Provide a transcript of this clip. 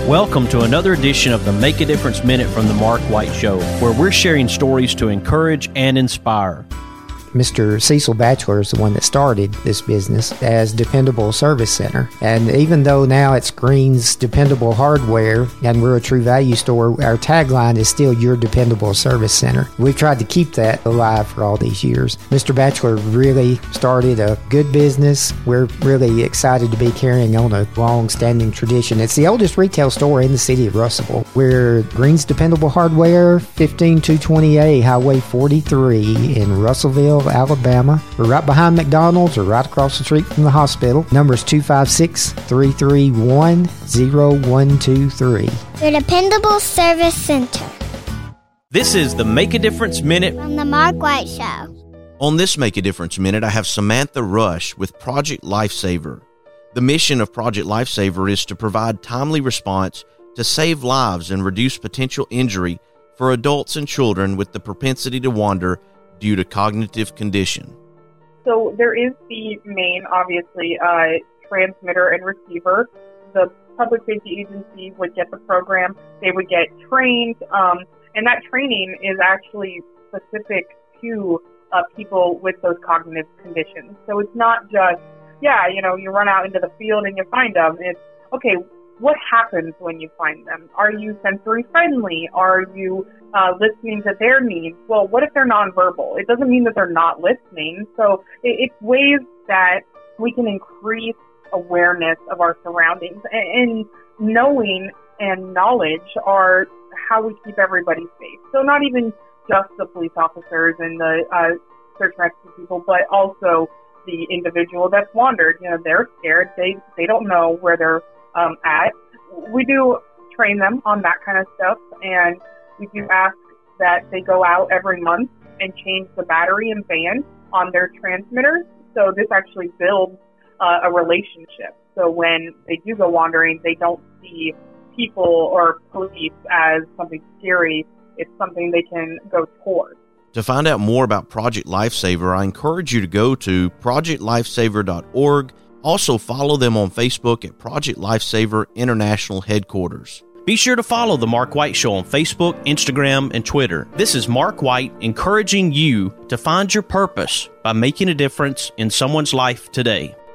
Welcome to another edition of the Make a Difference Minute from the Mark White Show, where we're sharing stories to encourage and inspire. Mr. Cecil Batchelor is the one that started this business as Dependable Service Center. And even though now it's Green's Dependable Hardware and we're a True Value store, our tagline is still Your Dependable Service Center. We've tried to keep that alive for all these years. Mr. Batchelor really started a good business. We're really excited to be carrying on a long-standing tradition. It's the oldest retail store in the city of Russellville. We're Green's Dependable Hardware, 15220A Highway 43 in Russellville, Alabama. We're right behind McDonald's or right across the street from the hospital. Number is 256-331-0123. Your Dependable Service Center. This is the Make a Difference Minute On the Mark White Show. On this Make a Difference Minute, I have Samantha Rush with Project Lifesaver. The mission of Project Lifesaver is to provide timely response to save lives and reduce potential injury for adults and children with the propensity to wander due to cognitive condition. So there is the main, obviously, transmitter and receiver. The public safety agency would get the program. They would get trained, and that training is actually specific to people with those cognitive conditions. So it's not just, you run out into the field and you find them. It's, okay, what happens when you find them? Are you sensory friendly? Are you listening to their needs? Well, what if they're nonverbal? It doesn't mean that they're not listening. So it's ways that we can increase awareness of our surroundings. And knowing and knowledge are how we keep everybody safe. So not even just the police officers and the search and rescue people, but also the individual that's wandered. They're scared. They don't know where they're at. We do train them on that kind of stuff, and we do ask that they go out every month and change the battery and band on their transmitters. So this actually builds a relationship. So when they do go wandering, they don't see people or police as something scary. It's something they can go towards. To find out more about Project Lifesaver, I encourage you to go to projectlifesaver.org. Also, follow them on Facebook at Project Lifesaver International Headquarters. Be sure to follow The Mark White Show on Facebook, Instagram, and Twitter. This is Mark White encouraging you to find your purpose by making a difference in someone's life today.